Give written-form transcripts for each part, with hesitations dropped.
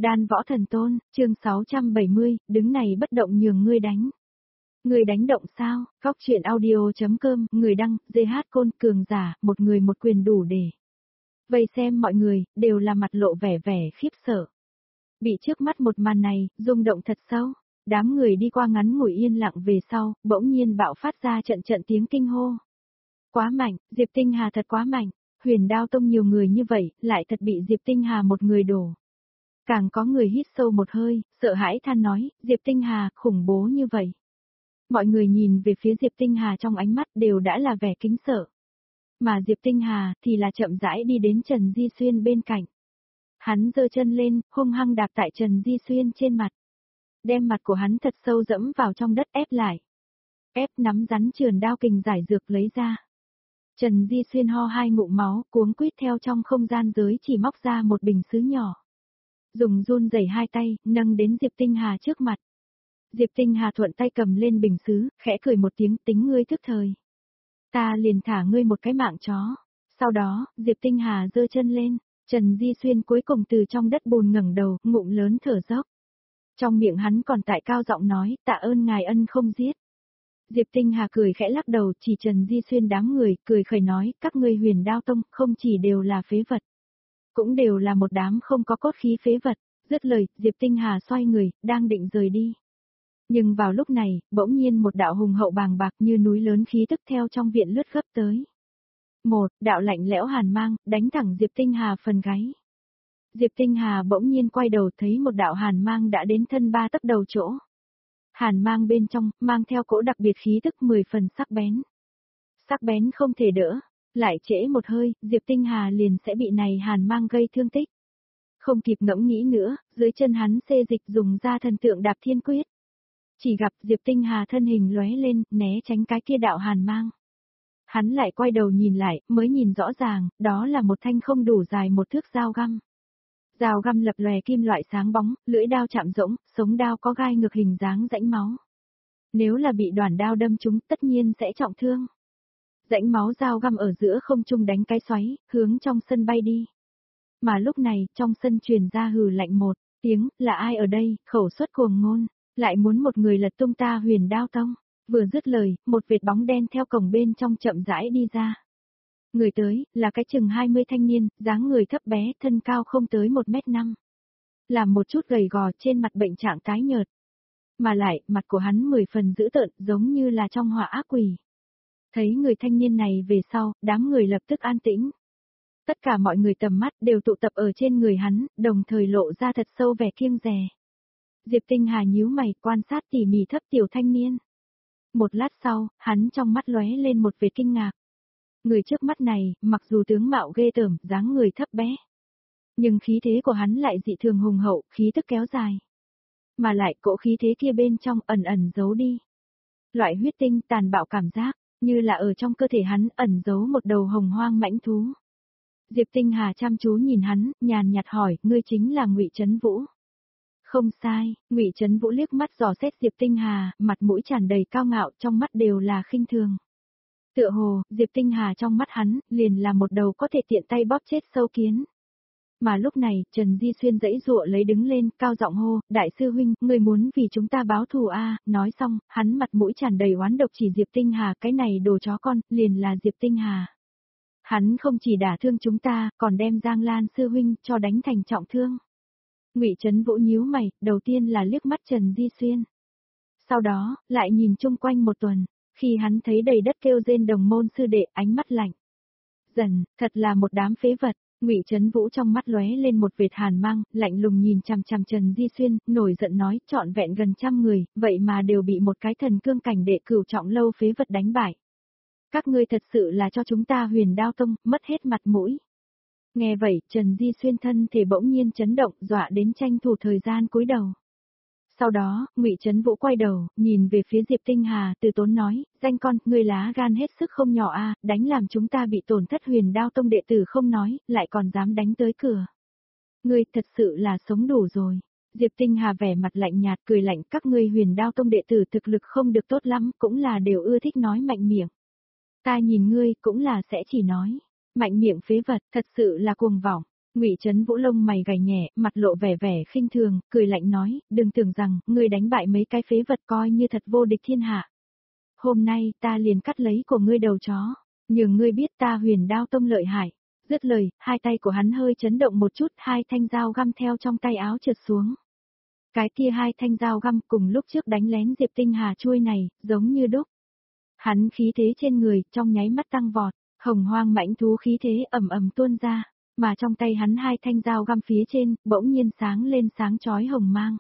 Đan võ thần tôn, chương 670, đứng này bất động nhường ngươi đánh. Ngươi đánh động sao? Góc truyện audio.com, người đăng, GH Côn cường giả, một người một quyền đủ để. Vây xem mọi người, đều là mặt lộ vẻ khiếp sợ. Bị trước mắt một màn này, rung động thật sâu. Đám người đi qua ngắn ngủi yên lặng về sau, bỗng nhiên bạo phát ra trận tiếng kinh hô. Quá mạnh, Diệp Tinh Hà thật quá mạnh. Huyền Đao Tông nhiều người như vậy, lại thật bị Diệp Tinh Hà một người đổ. Càng có người hít sâu một hơi, sợ hãi than nói, Diệp Tinh Hà, khủng bố như vậy. Mọi người nhìn về phía Diệp Tinh Hà trong ánh mắt đều đã là vẻ kính sợ. Mà Diệp Tinh Hà thì là chậm rãi đi đến Trần Di Xuyên bên cạnh. Hắn giơ chân lên, hung hăng đạp tại Trần Di Xuyên trên mặt. Đem mặt của hắn thật sâu dẫm vào trong đất ép lại. Ép nắm rắn chườn đao kình giải dược lấy ra. Trần Di Xuyên ho hai ngụm máu, cuống quýt theo trong không gian giới chỉ móc ra một bình sứ nhỏ. Dùng run rẩy hai tay, nâng đến Diệp Tinh Hà trước mặt. Diệp Tinh Hà thuận tay cầm lên bình sứ, khẽ cười một tiếng, tính ngươi thức thời. Ta liền thả ngươi một cái mạng chó. Sau đó, Diệp Tinh Hà giơ chân lên, Trần Di Xuyên cuối cùng từ trong đất bùn ngẩng đầu, ngụm lớn thở dốc. Trong miệng hắn còn tại cao giọng nói, tạ ơn ngài ân không giết. Diệp Tinh Hà cười khẽ lắc đầu, chỉ Trần Di Xuyên đám người, cười khẩy nói, các ngươi Huyền Đao Tông, không chỉ đều là phế vật. Cũng đều là một đám không có cốt khí phế vật. Dứt lời, Diệp Tinh Hà xoay người, đang định rời đi. Nhưng vào lúc này, bỗng nhiên một đạo hùng hậu bàng bạc như núi lớn khí tức theo trong viện lướt gấp tới. Một, đạo lạnh lẽo hàn mang, đánh thẳng Diệp Tinh Hà phần gáy. Diệp Tinh Hà bỗng nhiên quay đầu thấy một đạo hàn mang đã đến thân 3 tấc đầu chỗ. Hàn mang bên trong, mang theo cỗ đặc biệt khí tức 10 phần sắc bén. Sắc bén không thể đỡ, lại trễ một hơi, Diệp Tinh Hà liền sẽ bị này hàn mang gây thương tích. Không kịp ngẫm nghĩ nữa, dưới chân hắn xê dịch dùng ra thần tượng đạp thiên quyết. Chỉ gặp Diệp Tinh Hà thân hình lóe lên, né tránh cái kia đạo hàn mang. Hắn lại quay đầu nhìn lại, mới nhìn rõ ràng, đó là một thanh không đủ dài một thước dao găm. Dao găm lập lòe kim loại sáng bóng, lưỡi đao chạm rỗng, sống đao có gai ngược hình dáng rãnh máu. Nếu là bị đoản đao đâm trúng, tất nhiên sẽ trọng thương. Rãnh máu dao găm ở giữa không trung đánh cái xoáy, hướng trong sân bay đi. Mà lúc này, trong sân truyền ra hừ lạnh một tiếng, là ai ở đây, khẩu xuất cuồng ngôn, lại muốn một người lật tung ta Huyền Đao Tông. Vừa dứt lời, một vệt bóng đen theo cổng bên trong chậm rãi đi ra. Người tới, là cái chừng 20 thanh niên, dáng người thấp bé, thân cao không tới 1m5. Làm một chút gầy gò trên mặt bệnh trạng tái nhợt. Mà lại, mặt của hắn 10 phần dữ tợn, giống như là trong họa ác quỷ. Thấy người thanh niên này về sau, đám người lập tức an tĩnh. Tất cả mọi người tầm mắt đều tụ tập ở trên người hắn, đồng thời lộ ra thật sâu vẻ kiêng dè. Diệp Tinh Hà nhíu mày, quan sát tỉ mỉ thấp tiểu thanh niên. Một lát sau, hắn trong mắt lóe lên một vệt kinh ngạc. Người trước mắt này, mặc dù tướng mạo ghê tởm, dáng người thấp bé, nhưng khí thế của hắn lại dị thường hùng hậu, khí tức kéo dài. Mà lại cỗ khí thế kia bên trong ẩn ẩn giấu đi. Loại huyết tinh tàn bạo cảm giác, như là ở trong cơ thể hắn ẩn giấu một đầu hồng hoang mãnh thú. Diệp Tinh Hà chăm chú nhìn hắn, nhàn nhạt hỏi, ngươi chính là Ngụy Trấn Vũ. Không sai, Ngụy Trấn Vũ liếc mắt dò xét Diệp Tinh Hà, mặt mũi tràn đầy cao ngạo, trong mắt đều là khinh thường. Tựa hồ, Diệp Tinh Hà trong mắt hắn, liền là một đầu có thể tiện tay bóp chết sâu kiến. Mà lúc này, Trần Di Xuyên giãy giụa lấy đứng lên, cao giọng hô, đại sư huynh, người muốn vì chúng ta báo thù a? Nói xong, hắn mặt mũi tràn đầy oán độc chỉ Diệp Tinh Hà, cái này đồ chó con, liền là Diệp Tinh Hà. Hắn không chỉ đả thương chúng ta, còn đem Giang Lan sư huynh cho đánh thành trọng thương. Ngụy Trấn Vũ nhíu mày, đầu tiên là liếc mắt Trần Di Xuyên. Sau đó, lại nhìn chung quanh một tuần, khi hắn thấy đầy đất kêu rên đồng môn sư đệ, ánh mắt lạnh. Dần, thật là một đám phế vật. Ngụy Trấn Vũ trong mắt lóe lên một vệt hàn mang, lạnh lùng nhìn chằm chằm Trần Di Xuyên, nổi giận nói, trọn vẹn gần 100 người, vậy mà đều bị một cái thần cương cảnh đệ cửu trọng lâu phế vật đánh bại. Các ngươi thật sự là cho chúng ta Huyền Đao Tông mất hết mặt mũi. Nghe vậy, Trần Di Xuyên thân thể bỗng nhiên chấn động, dọa đến tranh thủ thời gian cúi đầu. Sau đó, Ngụy Trấn Vũ quay đầu, nhìn về phía Diệp Tinh Hà, từ tốn nói, danh con, ngươi lá gan hết sức không nhỏ a, đánh làm chúng ta bị tổn thất Huyền Đao Tông đệ tử không nói, lại còn dám đánh tới cửa. Ngươi thật sự là sống đủ rồi. Diệp Tinh Hà vẻ mặt lạnh nhạt cười lạnh, các ngươi Huyền Đao Tông đệ tử thực lực không được tốt lắm, cũng là đều ưa thích nói mạnh miệng. Ta nhìn ngươi cũng là sẽ chỉ nói, mạnh miệng phế vật, thật sự là cuồng vọng. Ngụy Trấn Vũ lông mày gảy nhẹ, mặt lộ vẻ vẻ khinh thường, cười lạnh nói, đừng tưởng rằng, ngươi đánh bại mấy cái phế vật coi như thật vô địch thiên hạ. Hôm nay, ta liền cắt lấy của ngươi đầu chó, nhường ngươi biết ta Huyền Đao Tông lợi hại. Dứt lời, hai tay của hắn hơi chấn động một chút, hai thanh dao găm theo trong tay áo trượt xuống. Cái kia hai thanh dao găm cùng lúc trước đánh lén Diệp Tinh Hà chuôi này, giống như đúc. Hắn khí thế trên người, trong nháy mắt tăng vọt, hồng hoang mãnh thú khí thế ầm ầm tuôn ra, mà trong tay hắn hai thanh dao găm phía trên, bỗng nhiên sáng lên sáng chói hồng mang.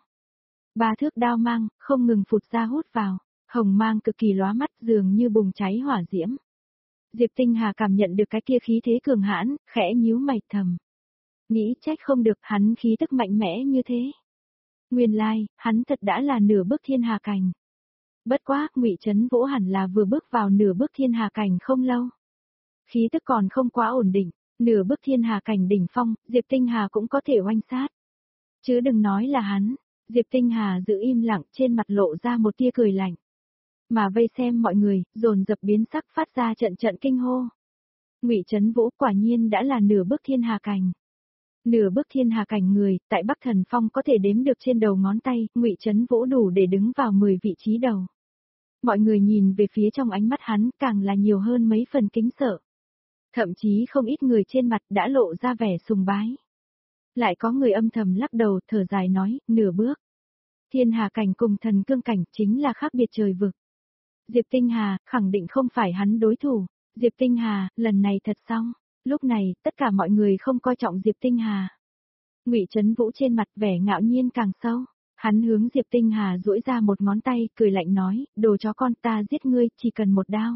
Ba thước đao mang, không ngừng phụt ra hút vào, hồng mang cực kỳ lóa mắt dường như bùng cháy hỏa diễm. Diệp Tinh Hà cảm nhận được cái kia khí thế cường hãn, khẽ nhíu mày thầm. Nghĩ trách không được hắn khí tức mạnh mẽ như thế. Nguyên lai, hắn thật đã là nửa bước thiên hà cảnh. Bất quá, Ngụy Trấn Vũ hẳn là vừa bước vào nửa bước thiên hà cảnh không lâu. Khí tức còn không quá ổn định, nửa bước thiên hà cảnh đỉnh phong, Diệp Tinh Hà cũng có thể oanh sát. Chứ đừng nói là hắn, Diệp Tinh Hà giữ im lặng trên mặt lộ ra một tia cười lạnh. Mà vây xem mọi người, dồn dập biến sắc phát ra trận trận kinh hô. Ngụy Trấn Vũ quả nhiên đã là nửa bước thiên hà cảnh. Nửa bước thiên hà cảnh người, tại Bắc Thần Phong có thể đếm được trên đầu ngón tay, Ngụy Trấn Vũ đủ để đứng vào 10 vị trí đầu. Mọi người nhìn về phía trong ánh mắt hắn càng là nhiều hơn mấy phần kính sợ. Thậm chí không ít người trên mặt đã lộ ra vẻ sùng bái. Lại có người âm thầm lắc đầu thở dài nói, nửa bước. Thiên hà cảnh cùng thần cương cảnh chính là khác biệt trời vực. Diệp Tinh Hà, khẳng định không phải hắn đối thủ. Diệp Tinh Hà, lần này thật xong. Lúc này, tất cả mọi người không coi trọng Diệp Tinh Hà. Ngụy Trấn Vũ trên mặt vẻ ngạo nhiên càng sâu. Hắn hướng Diệp Tinh Hà duỗi ra một ngón tay, cười lạnh nói, đồ chó con ta giết ngươi, chỉ cần một đao.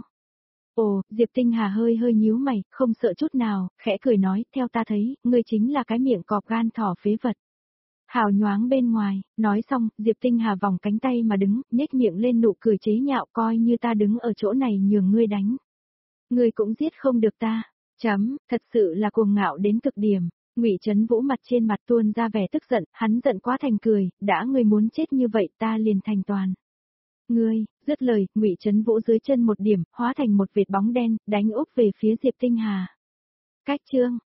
Ồ, Diệp Tinh Hà hơi hơi nhíu mày, không sợ chút nào, khẽ cười nói, theo ta thấy, ngươi chính là cái miệng cọp gan thỏ phế vật. Hào nhoáng bên ngoài, nói xong, Diệp Tinh Hà vòng cánh tay mà đứng, nhếch miệng lên nụ cười chế nhạo coi như ta đứng ở chỗ này nhường ngươi đánh. Ngươi cũng giết không được ta. Thật sự là cuồng ngạo đến cực điểm. Ngụy Trấn Vũ mặt trên mặt tuôn ra vẻ tức giận, hắn giận quá thành cười, đã ngươi muốn chết như vậy ta liền thành toàn. Ngươi, dứt lời, Ngụy Trấn Vũ dưới chân một điểm, hóa thành một vệt bóng đen, đánh úp về phía Diệp Tinh Hà. Cách chương